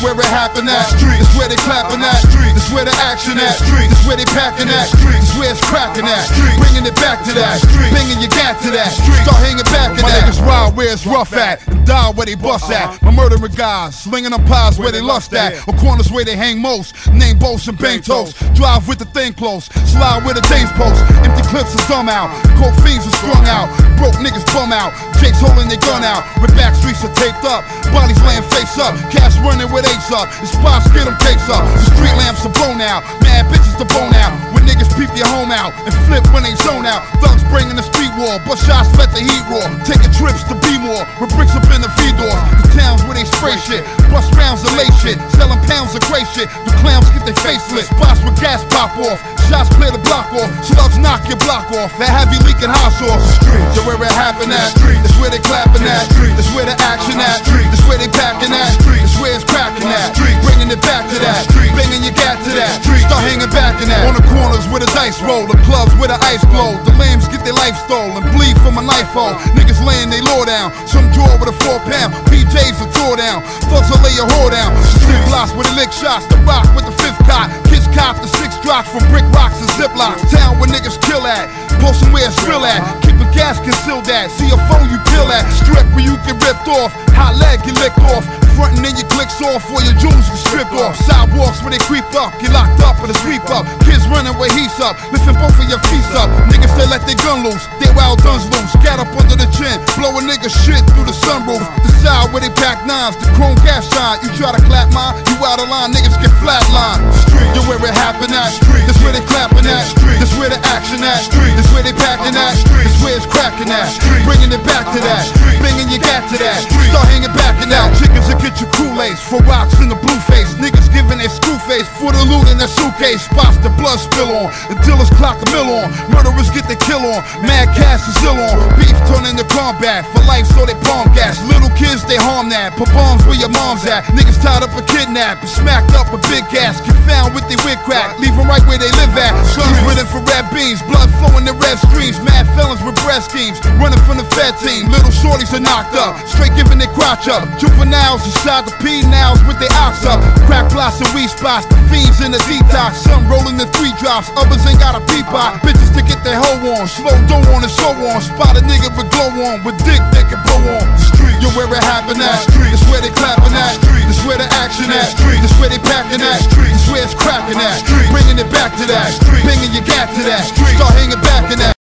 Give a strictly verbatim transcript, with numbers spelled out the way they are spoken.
where it happen at. This where they clapping at. This where the action at. This where they packing at. This where it's cracking at. Bringing it back to that. Bringing your gat to that. Start hanging back at that. My niggas ride where it's rough at. And die where they bust at. My murdering guys slinging them pies where they lust at. On corners where they hang most. Name boats and bang toast. Drive with the thing close. Slide where the days post. Empty clips are dumb out. Coke fiends are strung out. Broke niggas bum out. Jake's holding their gun out. With back streets are taped up. Bodies laying face up. Cash running with apes up. The spots get them takes up. The street lamps are blown out. Mad bitches to bone out. When niggas peep your home out. And flip when they zone out. Thugs bringing the street war. But shots let the heat roar. Taking trips to be more. With bricks up in the feed doors. The towns where they spray shit. Bust rounds of lay shit. Selling pounds of gray shit. The clowns get their face lit. Spots with gas pop off. Shots clear the block off. Slugs knock your block off. That heavy leaking hot sauce. Streets are where it happen at. That's where they clapping at. That's where the action at. That's where they packing at. That's where it's cracking at. Bringing it back to that. Banging your gat to that. Start hanging back in that. On the corners where the dice roll. The clubs where the ice glow. The lames get their life stolen. Bleed from a knife hole. Niggas laying they law down. Some draw with a four pound. P Js are tore down. Thugs will lay your whore down. Street blocks with the lick shots. The rock with the fifth cot. Kids cop the six drops from brick rocks and ziplocs. Town where niggas kill at. Post them where it's real at. Keep a gas concealed at. See a phone you peel at. Strip where you get ripped off. Hot leg get licked off. Frontin' then your clicks off or your jewels get stripped off. Sidewalks where they creep up. Get locked up or the sweep up. Kids running where he's up. Lifting both of your feet up. Niggas they let their gun loose. They wild guns loose. Gat up under the chin. Blow a nigga shit through the sunroof. The side where they pack nines. The chrome gas shine. You try to clap mine. You out of line. Niggas get flatline. Street, you where it happen at. That's where they clapping at. That's where the action at. That's where they packing at. That's where it's cracking at. Bringing it back to that. Bringing your gat to that. Start hanging back in that. Chickens will get your Kool-Aids for rocks in the blue face. Niggas giving their screw face for the loot in their suitcase. Spots the blood spill on. The dealers clock the mill on. Murderers get their kill on. Mad cash is ill on. Beef turn into combat. For life so they palm gas. Little kids they harm that. Put bombs where your mom's at. Niggas tied up and kidnapped. And smacked up with big gas. Get found with their wig crack. Leave them right where they live at. Guns with infrared beams. Blood flowing in red streams. Mad felons with breast schemes. Running from the Fed team. Little shorties are knocked up. Straight giving their crotch up. Juveniles inside the P nows with their ox up. Crack plots and weed spots. The fiends in the detox. Some rolling the three drops. Others ain't got a peapot. Bitches to get their hoe on. Slow dough on and so on. Spot a nigga with glow on. With dick they can blow on. Street, you where it happen at. That's where they clapping at. That's where the action at. That's where they packing at. That's where it's cracking at. Bringing it back to that. Banging your gat to that. Start hanging back in that.